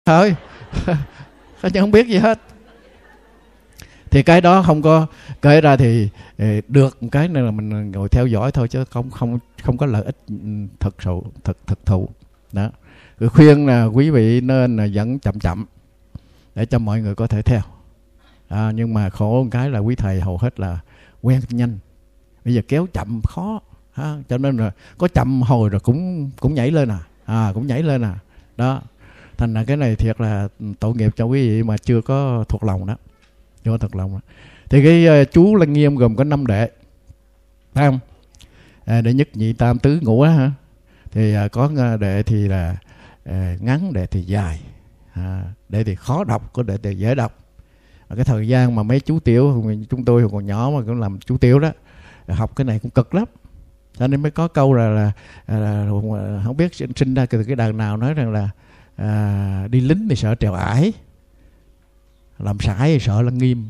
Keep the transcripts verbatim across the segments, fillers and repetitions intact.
thôi không biết gì hết. Thì cái đó không có kể ra thì được cái này là mình ngồi theo dõi thôi, chứ không không không có lợi ích thực sự thực thực thụ đó. Tôi khuyên là quý vị nên là dẫn chậm chậm để cho mọi người có thể theo. À, nhưng mà khổ một cái là quý thầy hầu hết là quen nhanh, bây giờ kéo chậm khó ha, cho nên là có chậm hồi rồi cũng cũng nhảy lên à, à cũng nhảy lên à đó. Thành ra cái này thiệt là tội nghiệp cho quý vị mà chưa có thuộc lòng đó, chưa có thuộc lòng đó. Thì cái uh, chú Lăng Nghiêm gồm có năm đệ, phải không? À, đệ nhất nhị tam tứ ngũ á hả? Thì uh, có đệ thì là uh, ngắn, đệ thì dài, à, đệ thì khó đọc, có đệ thì dễ đọc. Và cái thời gian mà mấy chú tiểu chúng tôi còn nhỏ mà cũng làm chú tiểu đó, học cái này cũng cực lắm. Cho nên mới có câu là, là, là, là không biết sinh ra từ cái đàn nào nói rằng là à, đi lính thì sợ trèo ải, làm sải thì sợ Lăng Nghiêm.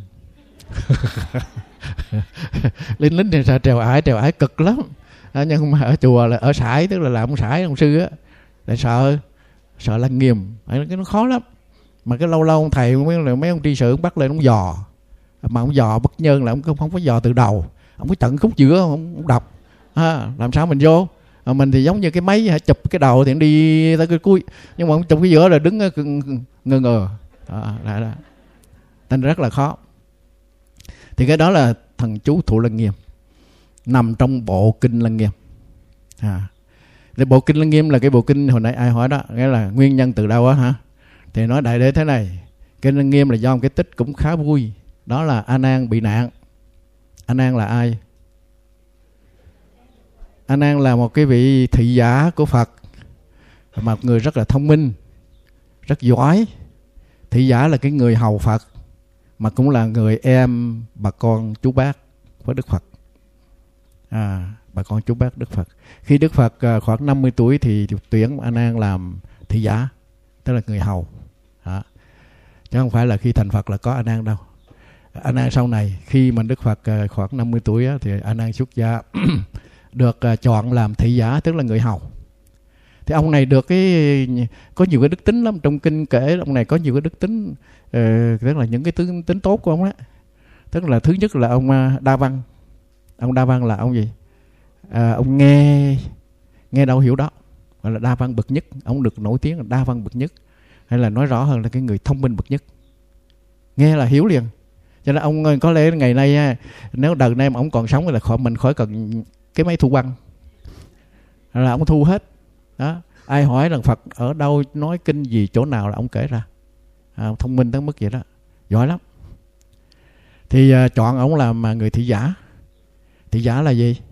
Lính lính thì sợ trèo ải, trèo ải cực lắm. À, nhưng mà ở chùa là ở sải, tức là làm ông sải ông sư á, lại sợ sợ Lăng Nghiêm, cái nó khó lắm. Mà cái lâu lâu ông thầy mấy, mấy ông tri sự ông bắt lên ông dò, mà ông dò bất nhân là ông không, không có dò từ đầu, ông có chặn khúc giữa ông, ông đọc à, làm sao mình vô. À, mình thì giống như cái máy chụp cái đầu thì đi tới cái cuối, nhưng mà ông chụp cái giữa là đứng ngơ ngơ à, là, là. Nên rất là khó. Thì cái đó là thần chú Thủ Lăng Nghiêm, nằm trong bộ kinh Lăng Nghiêm. À, thì bộ kinh Lăng Nghiêm là cái bộ kinh hồi nãy ai hỏi đó, nghĩa là nguyên nhân từ đâu á hả? Thì nói đại để thế này, kinh Lăng Nghiêm là do một cái tích cũng khá vui, đó là A Nan bị nạn. A Nan là ai? A Nan là một cái vị thị giả của Phật, mà một người rất là thông minh, rất giỏi. Thị giả là cái người hầu Phật, mà cũng là người em bà con chú bác với Đức Phật. À, bà con chú bác Đức Phật. Khi Đức Phật khoảng năm mươi tuổi thì tuyển A Nan làm thị giả, tức là người hầu. Đó. Chứ không phải là khi thành Phật là có A Nan đâu. A Nan sau này khi mà Đức Phật khoảng năm mươi tuổi á, thì A Nan xuất gia được chọn làm thị giả, tức là người hầu. Thì ông này được cái có nhiều cái đức tính lắm, trong kinh kể ông này có nhiều cái đức tính, uh, tức là những cái tính, tính tốt của ông á. Tức là thứ nhất là ông đa văn. Ông đa văn là ông gì? À, ông nghe nghe đâu hiểu đó, gọi là đa văn bậc nhất. Ông được nổi tiếng là đa văn bậc nhất, hay là nói rõ hơn là cái người thông minh bậc nhất. Nghe là hiểu liền. Cho nên ông có lẽ ngày nay nếu đời nay mà ông còn sống là khỏi mình khỏi cần cái máy thu băng, là ông thu hết đó. Ai hỏi rằng Phật ở đâu, nói kinh gì, chỗ nào là ông kể ra. À, thông minh tới mức vậy đó, giỏi lắm. Thì uh, chọn ông làm người thị giả. Thị giả là gì?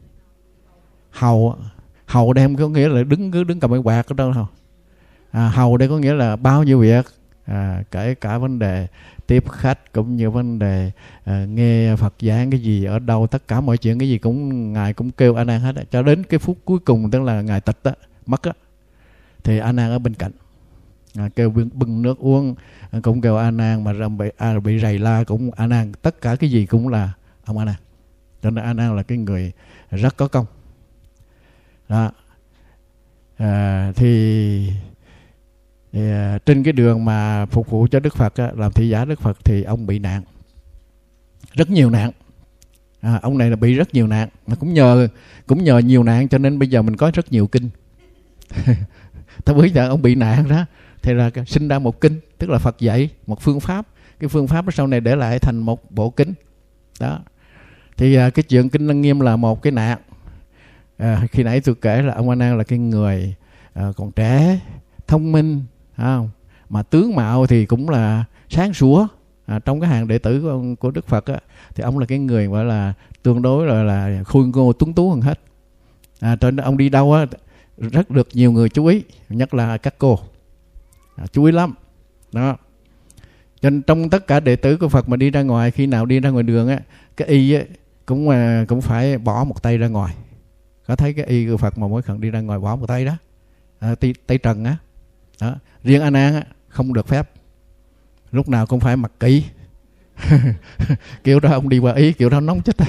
Hầu. Hầu đây không có nghĩa là đứng cứ đứng cầm cái quạt ở đâu không. À, hầu đây có nghĩa là bao nhiêu việc, à, kể cả vấn đề tiếp khách cũng như vấn đề à, nghe Phật giảng cái gì ở đâu, tất cả mọi chuyện cái gì cũng ngài cũng kêu A Nan hết. Cho đến cái phút cuối cùng, tức là ngài tịch á, mất á, thì A Nan ở bên cạnh, à, kêu bưng nước uống cũng kêu A Nan, mà bị, à, bị rầy la cũng A Nan, tất cả cái gì cũng là ông A Nan. Cho nên A Nan là cái người rất có công đó. À, thì, thì à, trên cái đường mà phục vụ cho Đức Phật á, làm thị giả Đức Phật, thì ông bị nạn, rất nhiều nạn. À, ông này là bị rất nhiều nạn, mà cũng nhờ cũng nhờ nhiều nạn cho nên bây giờ mình có rất nhiều kinh. Ta biết là ông bị nạn đó, thì là sinh ra một kinh, tức là Phật dạy một phương pháp. Cái phương pháp đó sau này để lại thành một bộ kinh đó. Thì à, cái chuyện kinh Lăng Nghiêm là một cái nạn. À, khi nãy tôi kể là ông A Nan là cái người à, còn trẻ, thông minh, không? Mà tướng mạo thì cũng là sáng sủa. À, trong cái hàng đệ tử của, ông, của Đức Phật á, thì ông là cái người gọi là tương đối là, là khôi ngô tuấn tú hơn hết. À, cho nên ông đi đâu á rất được nhiều người chú ý, nhất là các cô à, chú ý lắm đó. Cho nên trong tất cả đệ tử của Phật mà đi ra ngoài, khi nào đi ra ngoài đường á, cái y á, cũng cũng phải bỏ một tay ra ngoài. Có thấy cái y của Phật mà mỗi lần đi ra ngoài bỏ một tay đó, à, tay, tay trần á đó. Riêng A Nan á không được phép, lúc nào cũng phải mặc kỹ. Kiểu đó ông đi qua Ý kiểu đó nóng chết.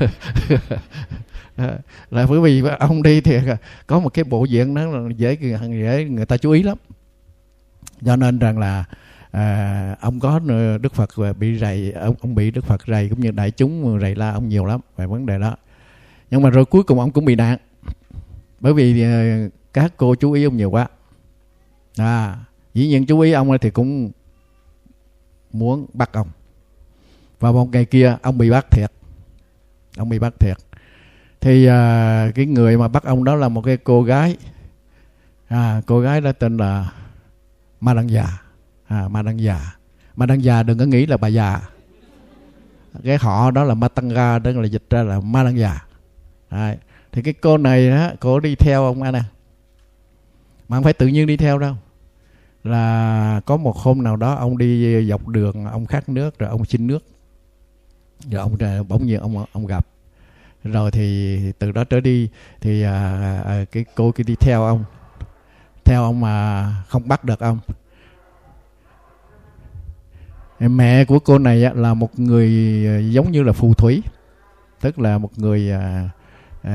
Là bởi vì ông đi thì có một cái bộ diện đó là dễ, dễ người ta chú ý lắm Cho nên rằng là à, ông có Đức Phật bị rầy, ông, ông bị Đức Phật rầy cũng như đại chúng rầy la ông nhiều lắm về vấn đề đó. Nhưng mà rồi cuối cùng ông cũng bị nạn, bởi vì à, các cô chú ý ông nhiều quá. À, dĩ nhiên chú ý ông thì cũng muốn bắt ông. Và một ngày kia ông bị bắt thiệt, ông bị bắt thiệt. Thì à, cái người mà bắt ông đó là một cái cô gái, à, cô gái đó tên là Ma Đăng Già. À, Ma Đăng Già. Ma Đăng Già đừng có nghĩ là bà già, cái họ đó là Ma Tăng Ga, đó là dịch ra là Ma Đăng Già. À, thì cái cô này đó, cô đi theo ông Ana, mà không phải tự nhiên đi theo đâu, là có một hôm nào đó ông đi dọc đường, ông khát nước rồi ông xin nước, rồi ông bỗng nhiên ông ông gặp, rồi thì từ đó trở đi thì à, à, cái cô kia đi theo ông, theo ông mà không bắt được ông. Mẹ của cô này là một người giống như là phù thủy, tức là một người à, à,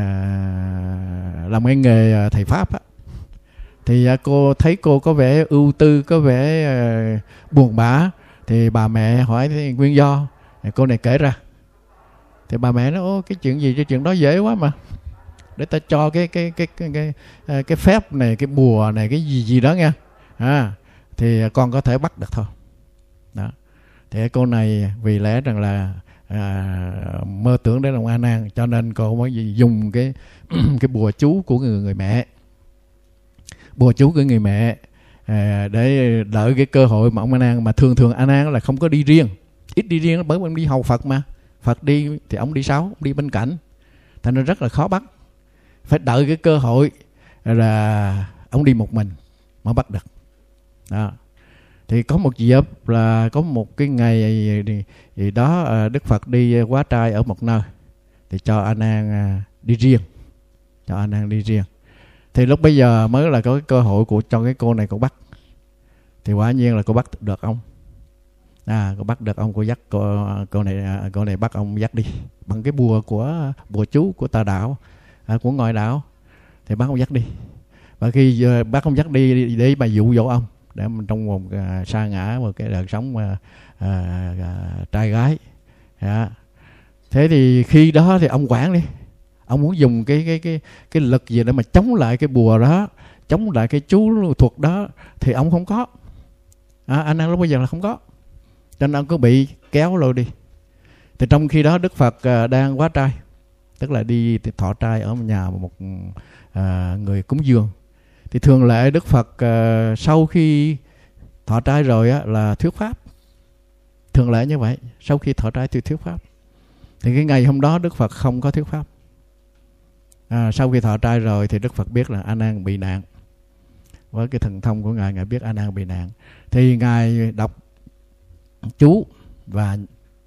làm cái nghề thầy pháp á. Thì à, cô thấy cô có vẻ ưu tư, có vẻ à, buồn bã, thì bà mẹ hỏi nguyên do, thì cô này kể ra. Thì bà mẹ nói: ô, cái chuyện gì, cái chuyện đó dễ quá mà, để ta cho cái cái cái cái cái cái, cái phép này, cái bùa này, cái gì gì đó nha, à, thì con có thể bắt được thôi. Đó. Thì cô này vì lẽ rằng là à, mơ tưởng đến lòng A Nan, cho nên cô mới dùng cái cái bùa chú của người người mẹ, bùa chú của người mẹ à, để đợi cái cơ hội mà ông A Nan, mà thường thường A Nan là không có đi riêng, ít đi riêng, bởi vì ông đi hầu Phật mà, Phật đi thì ông đi sau, ông đi bên cạnh, thành nên rất là khó bắt, phải đợi cái cơ hội là ông đi một mình mới bắt được. Đó. Thì có một dịp là có một cái ngày thì, thì đó Đức Phật đi hóa trai ở một nơi, thì cho A Nan đi riêng, cho A Nan đi riêng. Thì lúc bây giờ mới là có cái cơ hội của cho cái cô này cô bắt. Thì quả nhiên là cô bắt được ông. À, cô bắt được ông, cô dắt cô, cô này cô này bắt ông dắt đi bằng cái bùa của bùa chú của tà đạo, à, của ngoại đạo, thì bắt ông dắt đi. Và khi uh, bắt ông dắt đi để mà dụ dỗ ông, để trong một uh, sa ngã một cái đời sống uh, uh, uh, trai gái. Yeah. Thế thì khi đó thì ông quản đi, ông muốn dùng cái cái cái cái lực gì để mà chống lại cái bùa đó, chống lại cái chú thuật đó, thì ông không có. À, anh đang lúc bây giờ là không có, cho nên ông cứ bị kéo lôi đi. Thì trong khi đó Đức Phật uh, đang hóa trai, tức là đi thọ trai ở nhà một uh, người cúng dường. Thì thường lệ Đức Phật uh, sau khi thọ trai rồi á, là thuyết pháp. Thường lệ như vậy, sau khi thọ trai thì thuyết pháp. Thì cái ngày hôm đó Đức Phật không có thuyết pháp. À, sau khi thọ trai rồi thì Đức Phật biết là A Nan bị nạn. Với cái thần thông của Ngài, Ngài biết A Nan bị nạn. Thì Ngài đọc chú và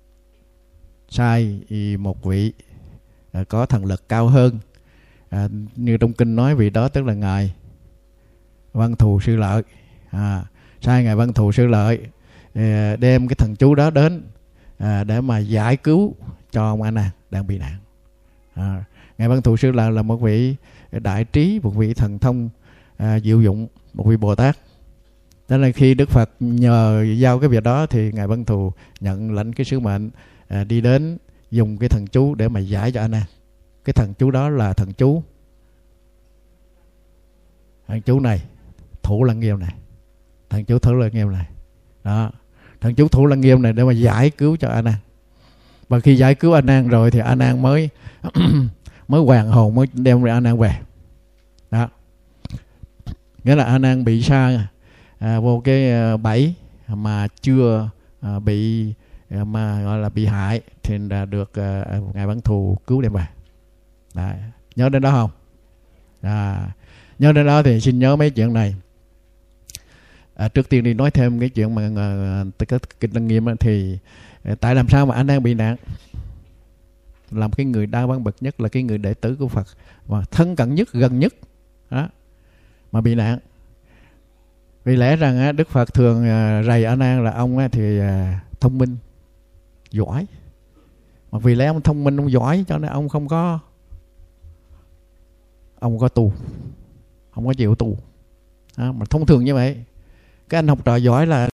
sai một vị à, có thần lực cao hơn. À, như trong kinh nói vị đó tức là Ngài Văn Thù Sư Lợi. À, sai Ngài Văn Thù Sư Lợi à, đem cái thần chú đó đến à, để mà giải cứu cho ông A Nan đang bị nạn. À, Ngài Văn Thù Sư Lợi là một vị đại trí, một vị thần thông à, diệu dụng, một vị Bồ Tát. Nên là khi Đức Phật nhờ giao cái việc đó thì Ngài Văn Thù nhận lãnh cái sứ mệnh à, đi đến dùng cái thần chú để mà giải cho A Nan. Cái thần chú đó là thần chú thần chú này, Thủ Lăng Nghiêm này, thần chú Thủ Lăng Nghiêm này. Đó, thần chú Thủ Lăng Nghiêm này để mà giải cứu cho A Nan. Và khi giải cứu A Nan rồi thì A Nan mới mới hoàn hồn, mới đem A Nan về. Đó, nghĩa là A Nan bị sa à, vô cái à, bẫy mà chưa à, bị à, mà gọi là bị hại, thì là được à, Ngài Văn Thù cứu đem về. Đấy, nhớ đến đó không? À, nhớ đến đó thì xin nhớ mấy chuyện này. À, trước tiên đi nói thêm cái chuyện mà uh, cái Kinh Lăng Nghiêm thì uh, tại làm sao mà A Nan bị nạn, làm cái người đa văn bậc nhất, là cái người đệ tử của Phật và thân cận nhất, gần nhất đó, mà bị nạn. Vì lẽ rằng uh, Đức Phật thường uh, rầy A Nan là ông uh, thì uh, thông minh, giỏi. Mà vì lẽ ông thông minh, ông giỏi, cho nên ông không có ông không có tu, không có chịu tu. À, mà thông thường như vậy, cái anh học trò giỏi là